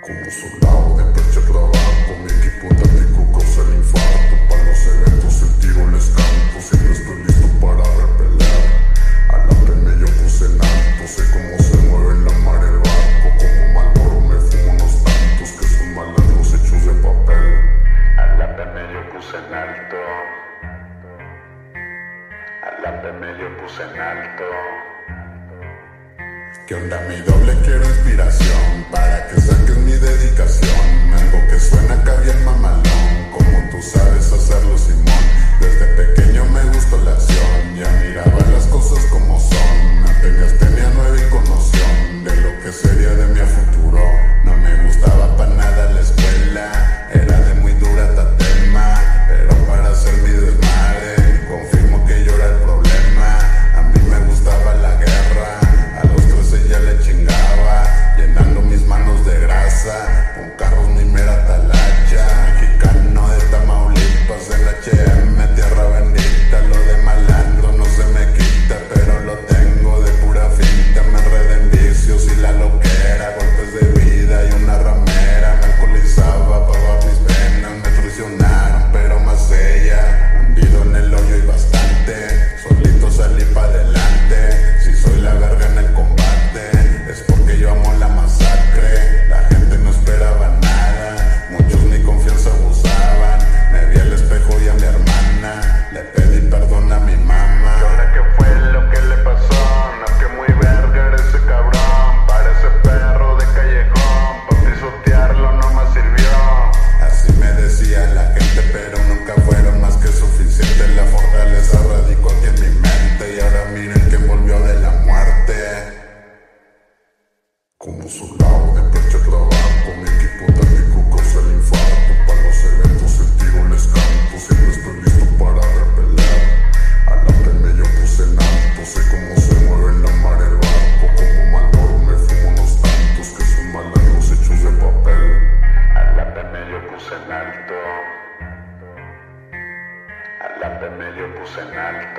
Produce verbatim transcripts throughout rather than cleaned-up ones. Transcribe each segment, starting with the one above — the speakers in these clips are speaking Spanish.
Como soldado de pecho trabajo, mi equipo táctico causa el infarto. Para los eventos el tiro les canto, siempre estoy listo para repeler. A la P yo puse en alto, sé cómo se mueve en la mar el barco. Como Malboro me fumo unos tantos que son malandros hechos de papel. A la P yo puse en alto. A la P yo puse en alto. ¿Qué onda mi doble? Quiero inspiración para que saques mi dedicación. Algo que suena acá bien mamalón, como tú sabes hacerlo, Simón. Desde pequeño me gustó la acción, ya miraba las cosas como son. Apenas tenía nueva noción de lo que sería de mi futuro. No me gustaba pa' nada la escuela, era de muy dura tatema. Pero para hacer mi desmadre, confirmo que yo era el problema. A mí me gustaba la guerra, a los trece ya le chingaba, llenando mis manos de grasa, con carros mi mera talacha. Mexicano de Tamaulipas, el H M, tierra bendita. Lo de malandro no se me quita, pero lo tengo de pura finta. Me enredé en vicios y la loquera, golpes de vida y una ramera. Me alcoholizaba, pagaba mis penas, me traicionaron, pero más ella. Hundido en el hoyo y bastante, solito salí pa' adelante. Si soy la verga en el combate, es porque yo amo la masacre. La gente no esperaba nada, muchos mi confianza abusaban. Me vi al espejo y a mi hermana, le pedí perdón a mi mamá. ¿Y ahora qué fue lo que le pasó? No, que muy verga era ese cabrón. Parece perro de callejón, pa' pisotearlo no me sirvió. Así me decía la gente, pero nunca fueron más que suficiente. La fortaleza radicó aquí en mi mente, y ahora miren que volvió de la muerte. Como soldado de pecho trabajo, mi equipo táctico causa el infarto. Para los eventos el tiro les canto, siempre estoy listo para repeler. A la P yo puse en alto, sé cómo se mueve en la mar el barco. Como Malboro me fumo unos tantos que son malandros hechos de papel. A la P yo puse en alto. A la P yo puse en alto.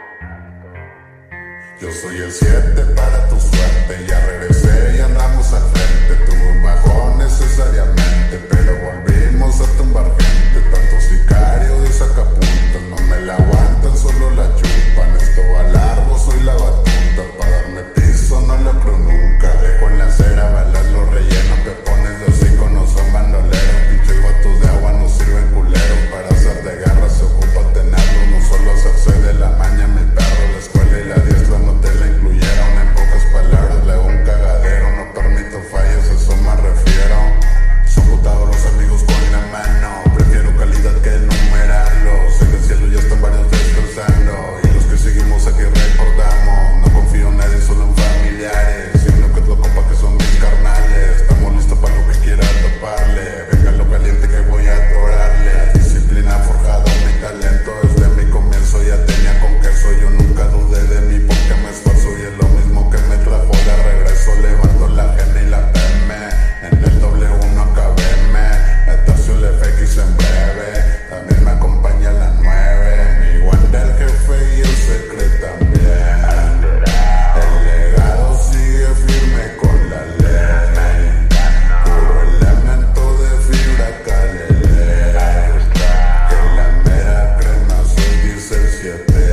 Yo soy el siete para tu suerte, ya regresé y andamos al frente. Tuve un bajón necesariamente, pero volvimos a tumbar gente. Tantos sicarios de sacapuntas, no me la aguantan, solo la chupan. Esto va largo, soy la batuta, para darme piso no lo creo nunca. Dejo en la acera balas los rellenos que pones de hocico, no son bandoleros. Pinches vatos de agua no sirven culeros, para hacer de guerra se ocupa tenerlo. No solo hacerse de la maña, mi perro, la escuela y la diestra no te la incluyeron. En pocas palabras le hago un cagadero, no permito fallas, eso me refiero. Son putados los amigos con la mano, prefiero calidad que enumerarlos. En el cielo ya están varios descansando, y los que seguimos aquí recordamos. No confío en nadie, solo en familiares, sino que es lo compa que son mis carnales. Estamos listos para lo que quiera taparle, venga lo caliente que voy a adorarle. La disciplina ha forjado mi talento, desde mi comienzo ya tenía con queso. Yo nunca dudé de mí porque me esfuerzo, y es lo mismo que me trajo de regreso. Levanto la G y la P M, en el doble uno acabéme. Me tercio el F X en breve, también me acompaña la nueve. Mi guante el jefe y el secreto también. El legado sigue firme con la ley, puro elemento de fibra calele. Que la mera crema soy dice el siete.